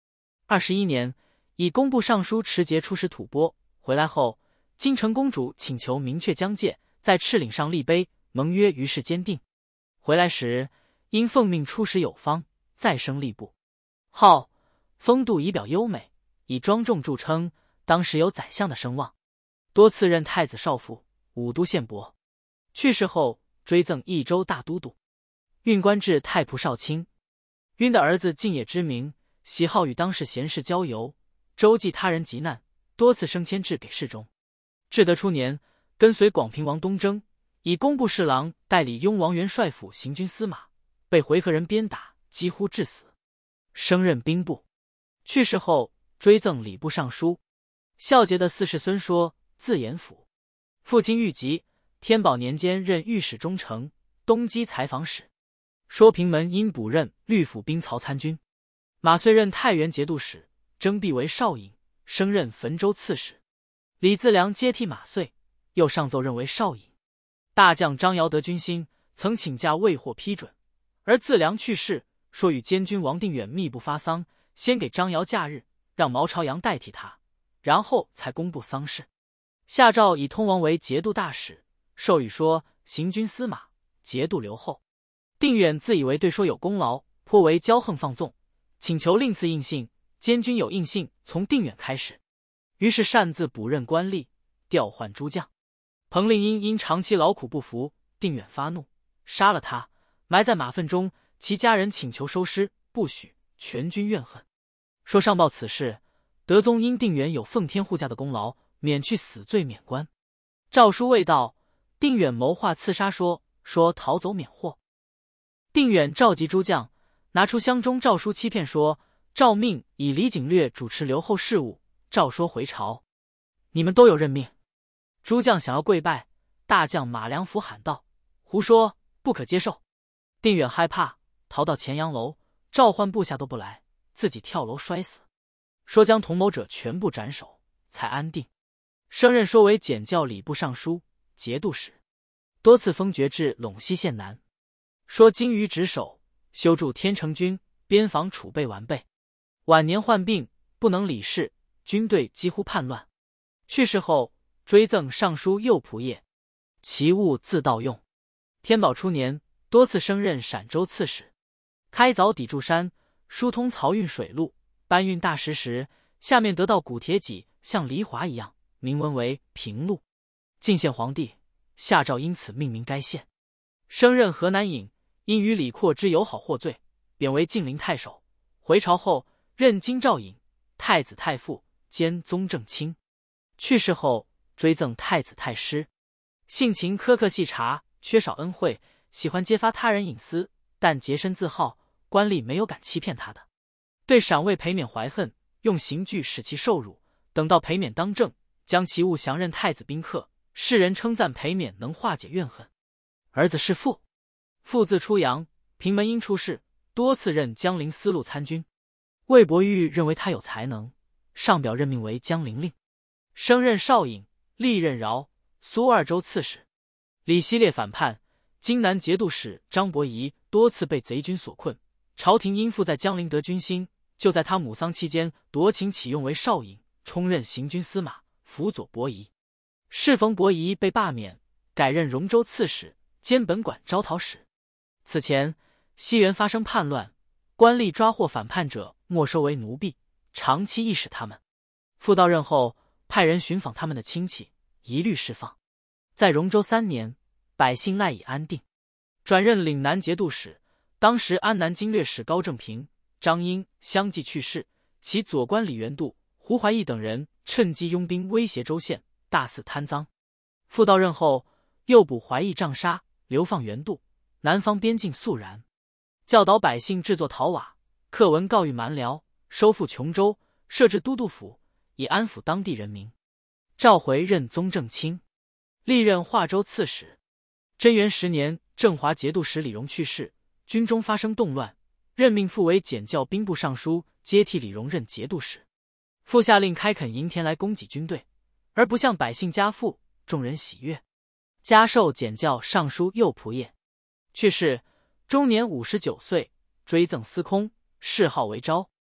二十一年，以工部尚书持节出使吐蕃，回来后，金城公主请求明确疆界，在赤岭上立碑，盟约于是坚定。回来时，因奉命出使有方，再升吏部，号风度仪表优美，以庄重著称，当时有宰相的声望，多次任太子少傅、武都县伯。去世后，追赠益州大都督，运官至太仆少卿。晕的儿子敬野之名，喜好与当世贤士交游，周济他人急难，多次升迁至给事中。至德初年，跟随广平王东征，以工部侍郎代理雍王元帅府行军司马，被回纥人鞭打，几乎致死，升任兵部。去世后，追赠礼部尚书。孝节的四世孙说，字延甫，父亲御疾，天宝年间任御史中丞、东畿采访使。说平门因补任律府兵曹参军。马遂任太原节度使，征辟为少尹，升任汾州刺史。李自良接替马遂，又上奏任为少尹。大将张尧得军心，曾请假未获批准，而自良去世，说与监军王定远密不发丧，先给张尧假日，让毛朝阳代替他，然后才公布丧事。下诏以通王为节度大使，授予说行军司马，节度留后。定远自以为对说有功劳，颇为骄横放纵，请求另赐印信，监军有印信从定远开始，于是擅自补任官吏，调换诸将。彭令英因长期劳苦不服，定远发怒，杀了他，埋在马粪中，其家人请求收尸，不许，全军怨恨。说上报此事，德宗因定远有奉天护驾的功劳，免去死罪免官。诏书未到，定远谋划刺杀说，说逃走免祸。定远召集诸将，拿出乡中诏书欺骗说，诏命以李景略主持留后事务，诏说回朝，你们都有任命。诸将想要跪拜，大将马良福喊道：胡说，不可接受。定远害怕，逃到乾阳楼，召唤部下都不来，自己跳楼摔死。说将同谋者全部斩首，才安定。升任说为检校礼部尚书、节度使，多次封爵至陇西县南。说精于职守，修筑天成军，边防储备完备。晚年患病，不能理事，军队几乎叛乱。去世后，追赠尚书右仆射，其务自盗用。天宝初年，多次升任陕州刺史，开凿砥柱山，疏通漕运水路，搬运大石时，下面得到古铁戟，像黎华一样，名文为平陆。晋献皇帝下诏因此命名该县。升任河南尹，因与李阔之友好获罪，贬为晋陵太守。回朝后，任京兆尹、太子太傅兼宗正卿。去世后，追赠太子太师。性情苛刻细察，缺少恩惠，喜欢揭发他人隐私，但洁身自好，官吏没有敢欺骗他的。对赏位裴冕怀恨，用刑具使其受辱，等到裴冕当政，将其物降任太子宾客。世人称赞裴冕能化解怨恨。儿子是父，父字初阳，平门因出仕，多次任江陵司路参军。魏伯玉认为他有才能，上表任命为江陵令。升任少尹，历任饶、苏二州刺史。李希烈反叛，荆南节度使张伯仪多次被贼军所困，朝廷因父在江陵得军心，就在他母丧期间夺请启用为少尹，充任行军司马，辅佐伯仪。适逢伯仪被罢免，改任荣州刺史兼本管招讨使。此前西原发生叛乱，官吏抓获反叛者，没收为奴婢，长期役使他们。复到任后，派人寻访他们的亲戚，一律释放。在荣州三年，百姓赖以安定。转任岭南节度使，当时安南经略使高正平、张英相继去世，其左官李元度、胡怀义等人趁机拥兵威胁州县，大肆贪赃。复到任后，又补怀义杖杀，流放元度，南方边境肃然，教导百姓制作陶瓦，刻文告谕蛮辽，收复琼州，设置都督府，以安抚当地人民。召回任宗正卿，历任华州刺史。贞元十年，振华节度使李荣去世，军中发生动乱，任命父为检校兵部尚书，接替李荣任节度使。父下令开垦营田来供给军队，而不向百姓加赋，众人喜悦。加授检校尚书右仆射。去世，终年五十九岁，追赠司空，谥号为昭。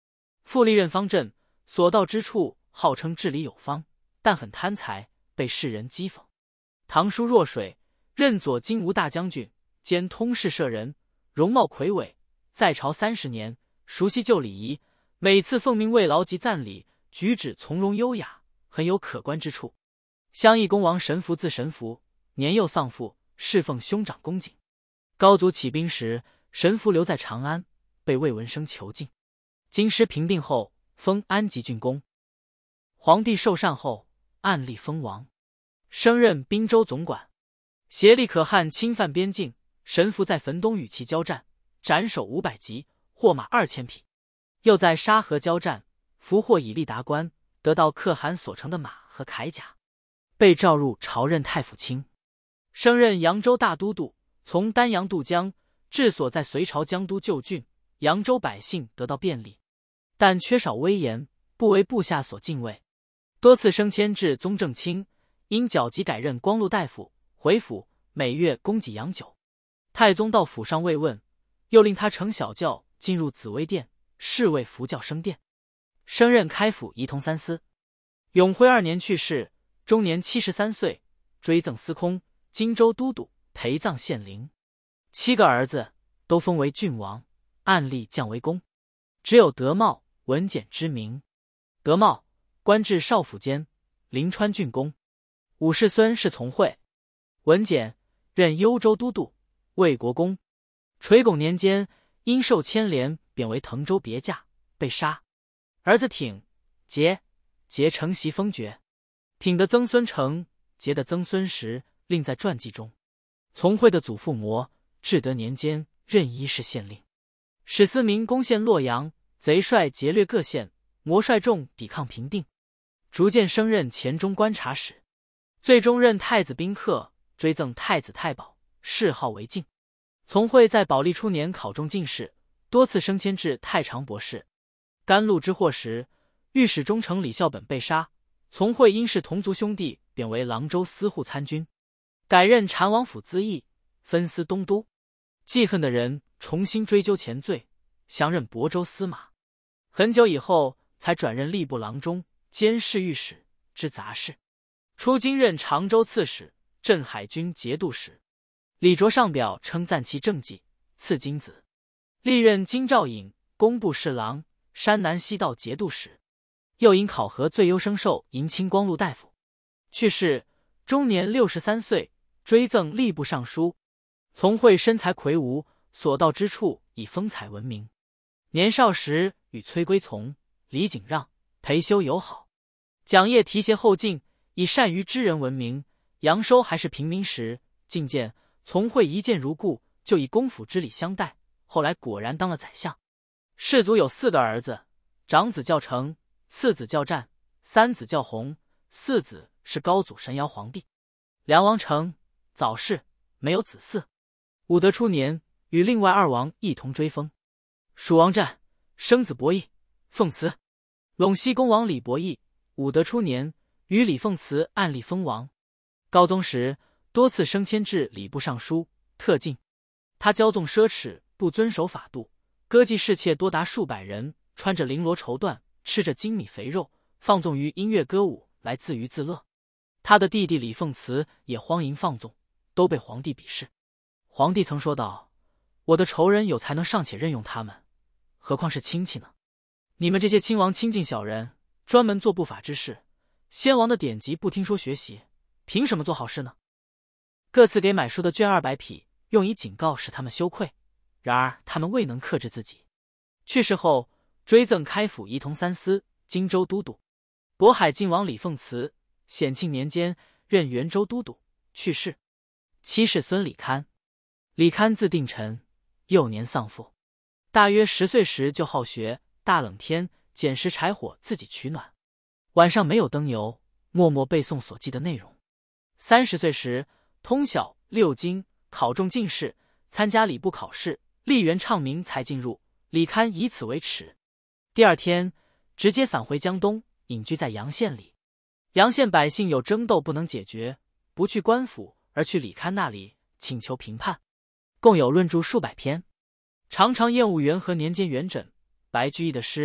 复历任方阵，所到之处号称治理有方，但很贪财，被世人讥讽。唐叔若水，任左金吾大将军，兼通事舍人，容貌魁伟，在朝三十年，熟悉旧礼仪，每次奉命慰劳及赞礼，举止从容优雅，很有可观之处。襄邑公王神福字神福，年幼丧父，侍奉兄长公瑾。高祖起兵时，神福留在长安，被魏文生囚禁。京师平定后，封安吉郡公。皇帝受禅后，按立封王，升任滨州总管，协力可汗侵犯边境。神福在汾东与其交战，斩首五百级，获马二千匹。又在沙河交战，俘获以利达官，得到可汗所乘的马和铠甲，被召入朝任太府卿，升任扬州大都督，从丹阳渡江，治所在隋朝江都旧郡，扬州百姓得到便利，但缺少威严，不为部下所敬畏，多次升迁至宗正卿，因脚疾改任光禄大夫，回府每月供给洋酒。太宗到府上慰问，又令他乘小轿进入紫微殿，侍卫扶轿升殿，升任开府仪同三司。永徽二年去世，终年七十三岁，追赠司空、荆州都督、陪葬县令。七个儿子都封为郡王，按例降为公，只有德茂、文简之名。德茂官至少府监，临川郡公。五世孙是从惠。文简任幽州都督，魏国公。垂拱年间，因受牵连，贬为滕州别驾，被杀。儿子挺、节、节承袭封爵。挺的曾孙成，节的曾孙实，另在传记中。从惠的祖父摩，至德年间任伊势县令。史思明攻陷洛阳，贼帅劫掠各县，摩率众抵抗平定，逐渐升任黔中观察使，最终任太子宾客，追赠太子太保，谥号为敬。从惠在宝历初年考中进士，多次升迁至太常博士。甘露之祸时，御史中丞李孝本被杀，从惠因是同族兄弟，贬为郎州司户参军，改任禅王府资议，分司东都。记恨的人重新追究前罪，降任亳州司马。很久以后才转任吏部郎中，兼侍御史，知杂事。出京任常州刺史，镇海军节度使。李卓上表称赞其政绩，赐金子。历任京兆尹、工部侍郎、山南西道节度使。又因考核最优生授银青光禄大夫。去世，终年六十三岁，追赠吏部尚书。从惠身材魁梧，所到之处以风采闻名。年少时与崔归从、李景让、裴修友好，讲业提携后进，以善于知人闻名。杨收还是平民时，进见从惠一见如故，就以公府之礼相待。后来果然当了宰相。世祖有四个儿子，长子叫成，次子叫战，三子叫弘，四子是高祖神尧皇帝。梁王成早逝，没有子嗣。武德初年，与另外二王一同追封。蜀王战生子伯益，奉祠。陇西公王李伯益，武德初年与李奉祠按立封王。高宗时多次升迁至礼部尚书、特进。他骄纵奢侈，不遵守法度，歌妓侍妾多达数百人，穿着绫罗绸缎，吃着精米肥肉，放纵于音乐歌舞，来自娱自乐。他的弟弟李奉祠也荒淫放纵，都被皇帝鄙视。皇帝曾说道：我的仇人有才能尚且任用他们，何况是亲戚呢？你们这些亲王亲近小人，专门做不法之事，先王的典籍不听说学习，凭什么做好事呢？各赐给买书的绢二百匹，用以警告使他们羞愧。然而他们未能克制自己。去世后，追赠开府仪同三司、荆州都督。渤海靖王李奉祠，显庆年间任元州都督，去世。七世孙李堪。李堪字定臣，幼年丧父，大约十岁时就好学，大冷天捡拾柴火自己取暖，晚上没有灯油，默默背诵所记的内容。三十岁时通晓六经，考中进士，参加礼部考试，吏员唱名才进入。李堪以此为耻。第二天直接返回江东，隐居在阳县里。阳县百姓有争斗不能解决，不去官府，而去李堪那里请求评判，共有论著数百篇。常常厌恶元和年间元稹、白居易的诗，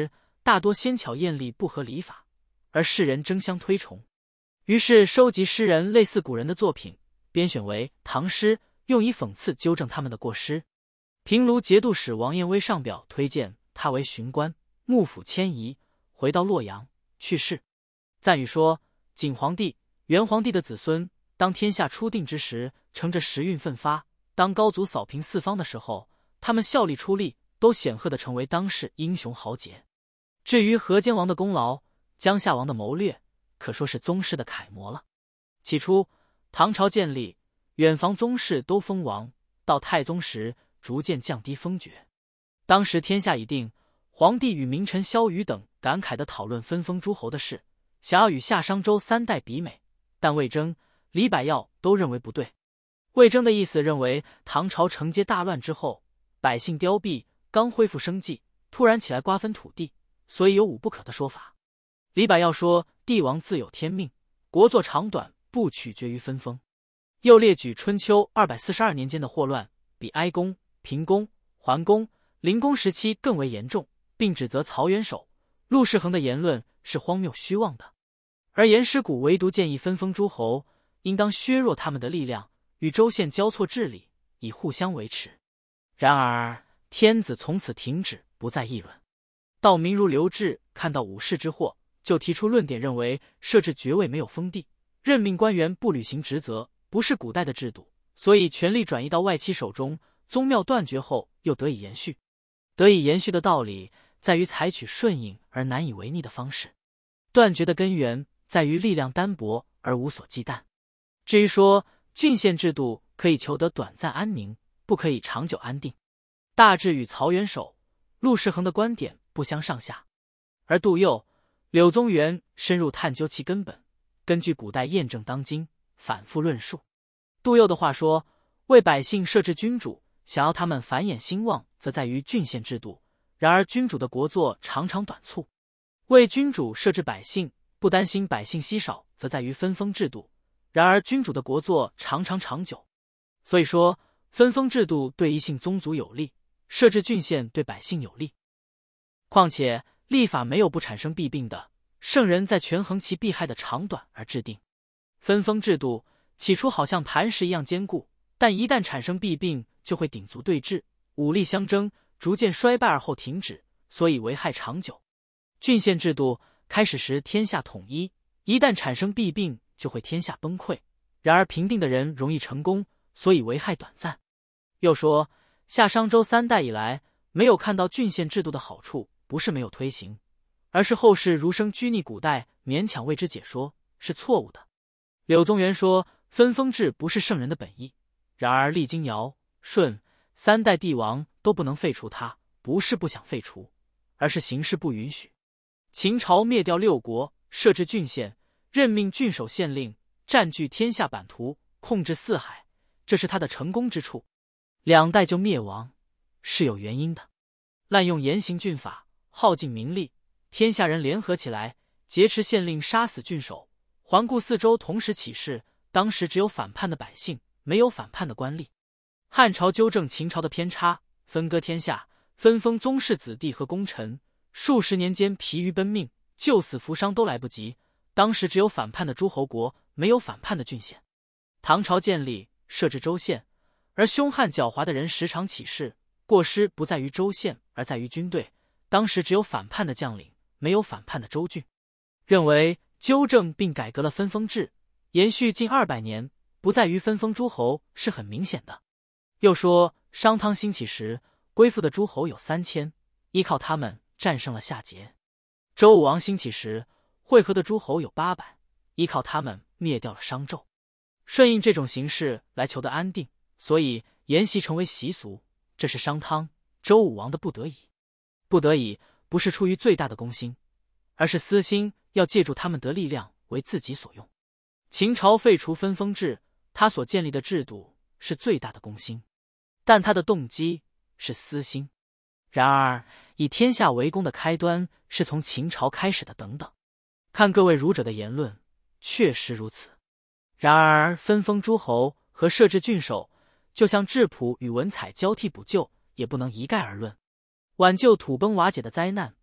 大多纤巧艳丽，不合礼法，而世人争相推崇。于是收集诗人类似古人的作品，编选为唐诗，用以讽刺纠正他们的过失。平卢节度使王彦威上表推荐他为巡官，幕府迁移，回到洛阳，去世。赞语说，景皇帝、元皇帝的子孙，当天下初定之时，乘着时运奋发；当高祖扫平四方的时候，他们效力出力，都显赫地成为当世英雄豪杰。至于河间王的功劳，江夏王的谋略，可说是宗室的楷模了。起初，唐朝建立，远房宗室都封王，到太宗时，逐渐降低封爵。当时天下已定，皇帝与名臣萧瑀等感慨地讨论分封诸侯的事，想要与夏商周三代比美，但魏征、李百药都认为不对。魏征的意思认为，唐朝承接大乱之后，百姓凋敝，刚恢复生计，突然起来瓜分土地，所以有武不可的说法。李百药说，帝王自有天命，国祚长短不取决于分封。又列举春秋二百四十二年间的祸乱，比哀公、平公、桓公、灵公时期更为严重，并指责曹元首、陆士衡的言论是荒谬虚妄的。而颜师古唯独建议分封诸侯，应当削弱他们的力量，与州县交错治理，以互相维持。然而天子从此停止，不再议论。道明如刘志看到武士之祸，就提出论点，认为设置爵位没有封地，任命官员不履行职责，不是古代的制度，所以权力转移到外戚手中，宗庙断绝后又得以延续。得以延续的道理在于采取顺应而难以违逆的方式，断绝的根源在于力量单薄而无所忌惮。至于说郡县制度可以求得短暂安宁，不可以长久安定，大致与曹元首、陆士衡的观点不相上下。而杜佑、柳宗元深入探究其根本，根据古代验证当今，反复论述。杜佑的话说，为百姓设置君主，想要他们繁衍兴旺，则在于郡县制度，然而君主的国祚常常短促；为君主设置百姓，不担心百姓稀少，则在于分封制度，然而君主的国祚常常长久。所以说，分封制度对一姓宗族有利，设置郡县对百姓有利。况且立法没有不产生弊病的，圣人在权衡其弊害的长短而制定。分封制度起初好像磐石一样坚固，但一旦产生弊病，就会鼎足对峙，武力相争，逐渐衰败而后停止，所以危害长久。郡县制度开始时天下统一，一旦产生弊病，就会天下崩溃，然而平定的人容易成功，所以危害短暂。又说，夏商周三代以来，没有看到郡县制度的好处，不是没有推行，而是后世儒生拘泥古代，勉强为之解说，是错误的。柳宗元说，分封制不是圣人的本意，然而历经尧、舜三代帝王都不能废除它，不是不想废除，而是形势不允许。秦朝灭掉六国，设置郡县，任命郡守县令，占据天下版图，控制四海，这是他的成功之处。两代就灭亡，是有原因的。滥用严刑峻法，耗尽民力，天下人联合起来，劫持县令，杀死郡守，环顾四周，同时起事。当时只有反叛的百姓，没有反叛的官吏。汉朝纠正秦朝的偏差，分割天下，分封宗室子弟和功臣，数十年间疲于奔命，救死扶伤都来不及。当时只有反叛的诸侯国，没有反叛的郡县。唐朝建立，设置州县，而凶悍狡猾的人时常起事，过失不在于州县，而在于军队。当时只有反叛的将领，没有反叛的州郡。认为纠正并改革了分封制，延续近二百年，不在于分封诸侯，是很明显的。又说，商汤兴起时，归附的诸侯有三千，依靠他们战胜了夏桀；周武王兴起时，会合的诸侯有八百，依靠他们灭掉了商纣。顺应这种形势来求得安定，所以沿袭成为习俗，这是商汤、周武王的不得已。不得已不是出于最大的公心，而是私心要借助他们得力量为自己所用。秦朝废除分封制，他所建立的制度是最大的公心，但他的动机是私心。然而以天下为公的开端是从秦朝开始的等等，看各位儒者的言论，确实如此。然而分封诸侯和设置郡守，就像质朴与文采交替补救，也不能一概而论。挽救土崩瓦解的灾难，不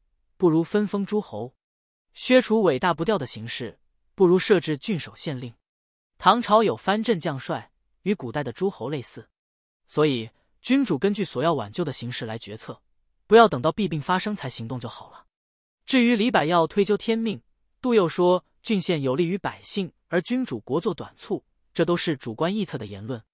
不如分封诸侯；削除伟大不掉的形势，不如设置郡守县令。唐朝有藩镇将帅，与古代的诸侯类似，所以君主根据所要挽救的形势来决策，不要等到弊病发生才行动就好了。至于李百药推究天命，杜佑说郡县有利于百姓，而君主国祚短促，这都是主观臆测的言论，